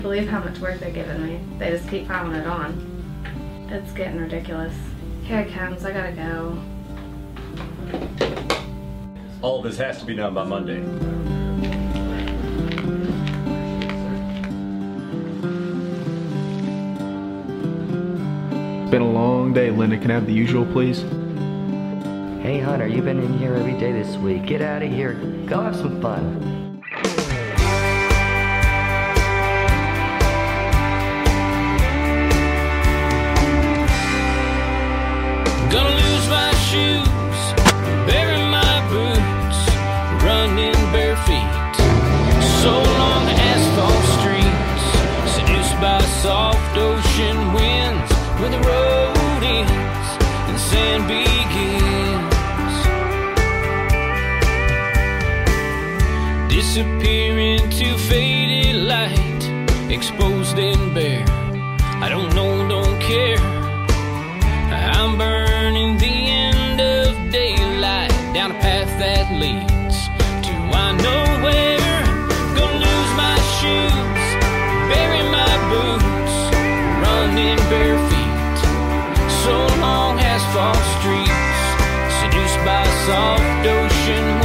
Believe how much work they're giving me. They just keep piling it on. It's getting ridiculous. Here it comes, I gotta go. All of this has to be done by Monday. It's been a long day, Linda. Can I have the usual, please? Hey Hunter, you've been in here every day this week. Get out of here. Go have some fun. Gonna lose my shoes, bury my boots, running bare feet. So long asphalt streets, seduced by soft ocean winds, where the road ends and sand begins. Disappear into faded light, exposed and bare. I don't know, don't care. I'm burning the end of daylight down a path that leads to I know where. Gonna lose my shoes, bury my boots, running bare feet. So long asphalt streets, seduced by soft ocean